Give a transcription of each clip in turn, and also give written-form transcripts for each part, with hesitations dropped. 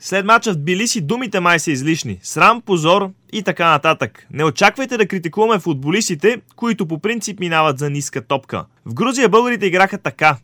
След мача в Тбилиси думите май са излишни. Срам, позор и така нататък. Не очаквайте да критикуваме футболистите, които по принцип минават за ниска топка. В Грузия българите играха така.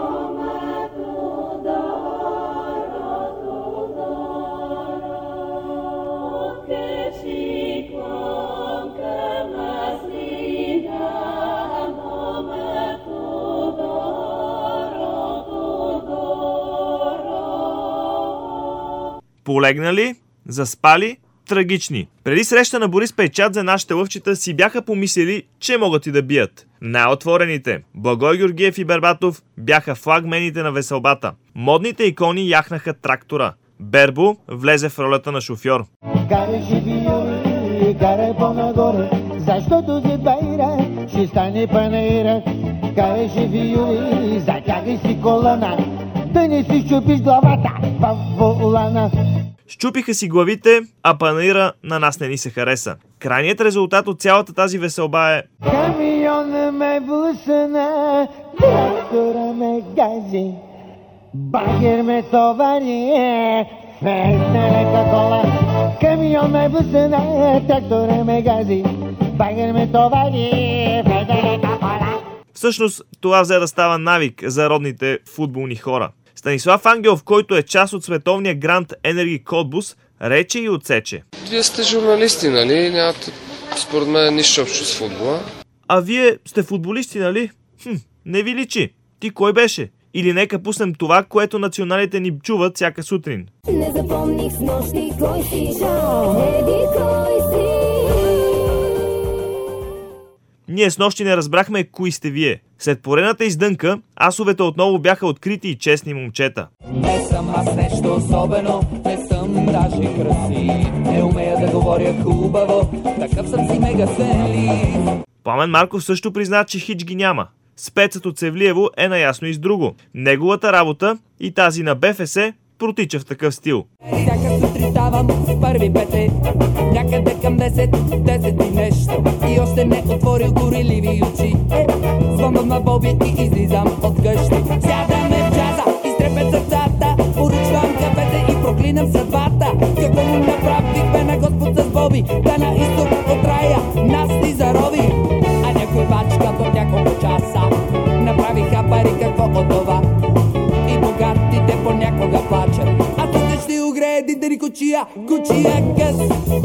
Полегнали, заспали, трагични. Преди среща на Борис Пейчадзе нашите лъвчета си бяха помислили, че могат и да бият. Най-отворените, Благой Георгиев и Бербатов, бяха флагмените на веселбата. Модните икони яхнаха трактора. Бербо влезе в ролята на шофьор. Карай живи, карай по-нагоре, защото след байра ще стане панаира. Карай живи, затягай си колана, да не си щупиш главата в волана. Щупиха си главите, а панаира на нас не ни се хареса. Крайният резултат от цялата тази веселба е: камиона ме бусана, трактора ме гази, багер ме товари, фесна лека кола. Камион ме бусана, трактора ме гази, багер ме товари, фесна лека кола. Всъщност това взе да става навик за родните футболни хора. Станислав Ангелов, който е част от световния гранд Energy Cottbus, рече и отсече. Вие сте журналисти, нали? Нямате, според мен, нищо общо с футбола. А вие сте футболисти, нали? Не ви личи. Ти кой беше? Или нека пуснем това, което националите ни чуват всяка сутрин. Не запомних с нощи кой си, еди кой си. Ние с нощи не разбрахме кои сте вие. След поредната издънка, асовете отново бяха открити и честни момчета. Не съм аз нещо особено, не съм даже красив, не умея да говоря хубаво, такъв съм си мега сенлив. Пламен Марков също призна, че хич ги няма. Спецът от Севлиево е наясно и с друго. Неговата работа и тази на БФС протича в такъв стил. Всяка сутрин ставам с първи пете, някъде към 10 и нещо, и още не отворил гориливи очи. Звънвам на Боби и излизам от къщи. Сядаме в джаза, изтрепят сърцата, поръчвам кафете и проклинам съдбата. Какво му направихме на Господ с Боби, да на изток от рая нас ни зарови. А някой бачка до няколко часа направиха пари, какво от това. И богатите понякога плачат, а тук ще огрее дидери кучия гъс.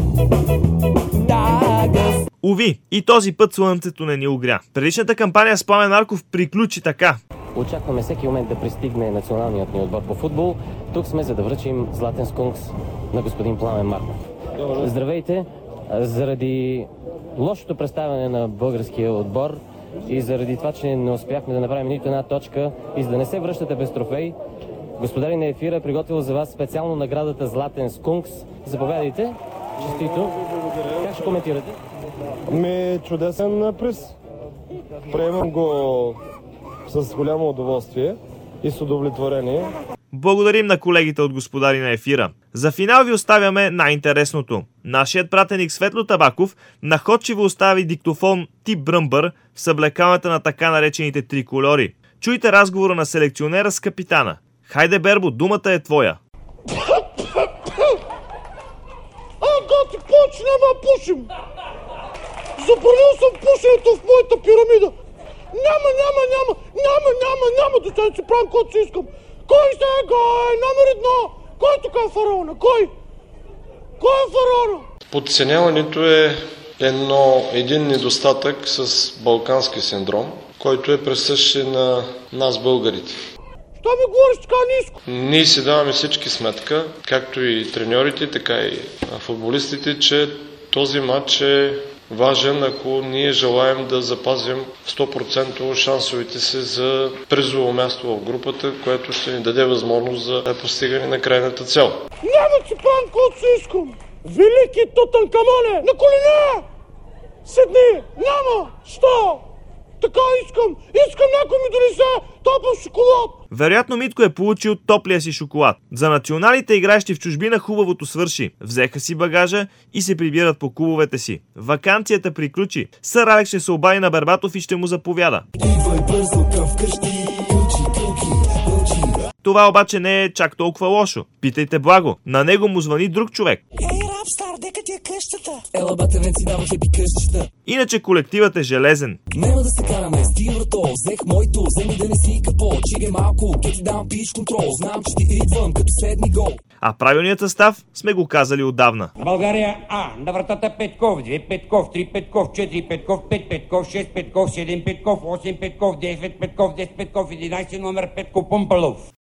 Да, гъс. Уви, и този път слънцето не ни огря. Предишната кампания с Пламен Марков приключи така. Очакваме всеки момент да пристигне националният ни отбор по футбол. Тук сме, за да връчим златен скункс на господин Пламен Марков. Здравейте! Заради лошото представяне на българския отбор и заради това, че не успяхме да направим нито една точка и за да не се връщате без трофей, господарин на ефира е приготвил за вас специално наградата Златен скункс. Заповядайте. Честито. Как ще коментирате? Чудесен приз. Приемам го с голямо удоволствие и с удовлетворение. Благодарим на колегите от Господари на ефира. За финал ви оставяме най-интересното. Нашият пратеник Светло Табаков находчиво остави диктофон тип Бръмбър в съблекалната на така наречените трикольори. Чуйте разговора на селекционера с капитана. Хайде, Бербо, думата е твоя. Ти повече няма пушим! Забранил съм пушенето в моята пирамида! Няма, да си правим каквото си искам! Кой сега е номер едно? Кой тук е фараона? Кой е фараона? Подценяването е един недостатък с балкански синдром, който е присъщ на нас българите. Що ми говориш така ниско? Ние си даваме всички сметка, както и треньорите, така и футболистите, че този матч е важен, ако ние желаем да запазим 100% шансовете си за призово място в групата, което ще ни даде възможност за постигане на крайната цел. Няма да си правим каквото си искам! Велики Тутанкамоне! На колене! Седни! Няма! Що? Така искам някой ми донесе топъл шоколад! Вероятно Митко е получил топлия си шоколад. За националите играещи в чужбина хубавото свърши. Взеха си багажа и се прибират по клубовете си. Ваканцията приключи. Сър Алекс ще се обади на Бербатов и ще му заповяда. Това обаче не е чак толкова лошо. Питайте Благо. На него му звъни друг човек. Ей, рапстар, дека ти е къщата? Ела, бате, мен си дава хепи къщата. Иначе колективът е железен. Нема да се караме, стига врато, взех моето, вземи да не си капо, чиге малко, ке ти дам пиш контрол, знам, че ти идвам като седми гол. А правилният състав сме го казали отдавна. България А. На вратата Петков, 2 Петков, 3 Петков, 4 Петков, 5 Петков, 6 Петков, 7 Петков, 8 Петков, 9 Петков, 10 Петков, 11 номер Петко Пумпалов.